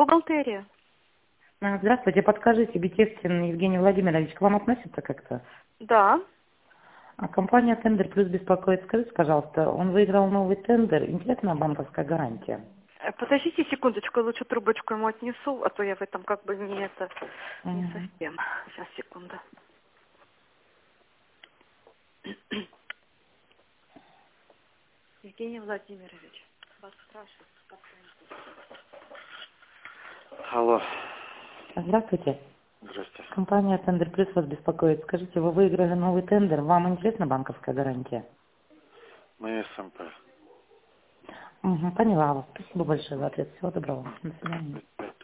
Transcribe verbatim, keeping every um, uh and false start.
бухгалтерия. А, Здравствуйте, подскажите, Бетехтин Евгений Владимирович, к вам относится как-то? Да. А компания «Тендер Плюс» беспокоит. Скажите, пожалуйста, он выиграл новый тендер, интересная банковская гарантия. Э, Подождите секундочку, я лучше трубочку ему отнесу, а то я в этом как бы не это, не Мгм. совсем. Сейчас, секунду. Евгений Владимирович, вас спрашивают, как Алло. Здравствуйте, Здрасте. компания «Тендер Плюс» вас беспокоит. Скажите, вы выиграли новый тендер, вам интересна банковская гарантия? Мы СМП. Угу, поняла вас. Спасибо большое за ответ. Всего доброго. До свидания.